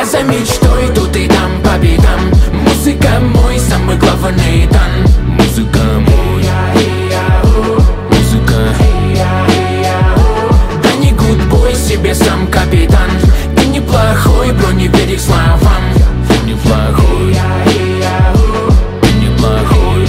Я за мечтой тут и там по битам. Музыка мой самый главный дан. Музыка мой, музыка. Да не гудбой себе сам капитан. Ты неплохой, бро, не верь их словам. Ты неплохой, ты неплохой.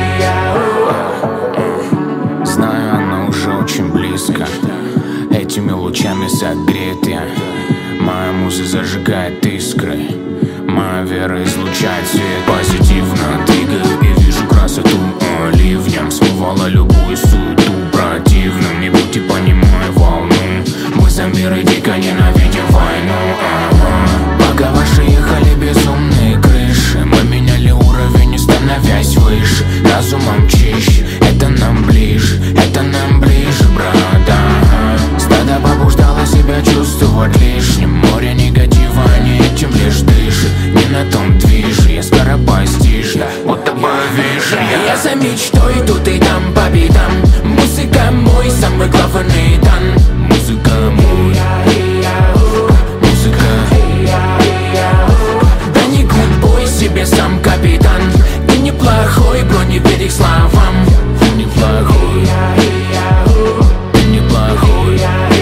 Знаю, она уже очень близко. Этими лучами согрет я. Моя муза зажигает искры. Моя вера излучает свет. Позитивно двигаю и вижу красоту ливнем. Смывала любую суету противным. Не будьте, понимаю волну. Мы за мир и дико ненавидим войну. Пока ваши ехали безумные крыши, мы меняли уровень, не становясь выше. Разумом чище, это нам ближе, это нам ближе, брат. Стадо побуждало себя чувствовать лишним. Море негатива, не этим лишь дышит. Не на том движе, я скоропостижь, будто бы вижу. Я за мечтой тут и там по битам. Музыка мой самый главный дан. Музыка мой, музыка. Да не гудбой себе сам капитан. Ты неплохой, бро, не верь их словам. Ты неплохой, ты неплохой.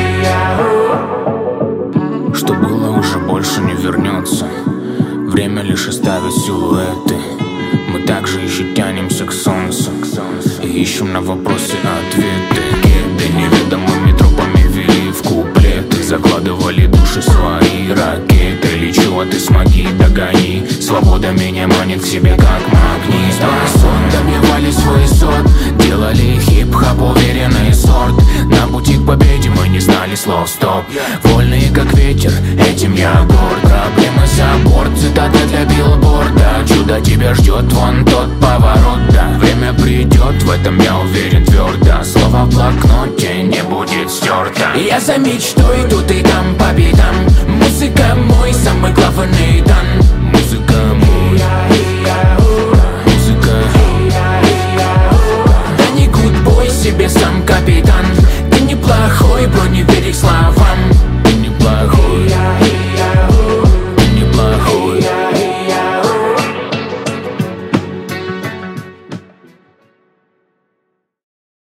Что было, уже больше не вернется. Время лишь оставит силуэты. Мы также еще тянемся к солнцу и ищем на вопросы ответы. Кеды неведомыми тропами вели в куплеты. Закладывали души свои ракеты. Лечу, а ты смоги, догони. Свобода меня манит к себе как магнит. Сон добивали свой сот. Делали хип-хоп, уверенный сорт. На пути к победе мы не знали слов стоп. Вольные как ветер, этим я горд. Проблемы за борт, цитата для билборда. Чудо тебя ждет, вон тот поворот, да. Время придет, в этом я уверен твердо. Слово в блокноте не будет стерто. Я за мечтой тут и там по битам.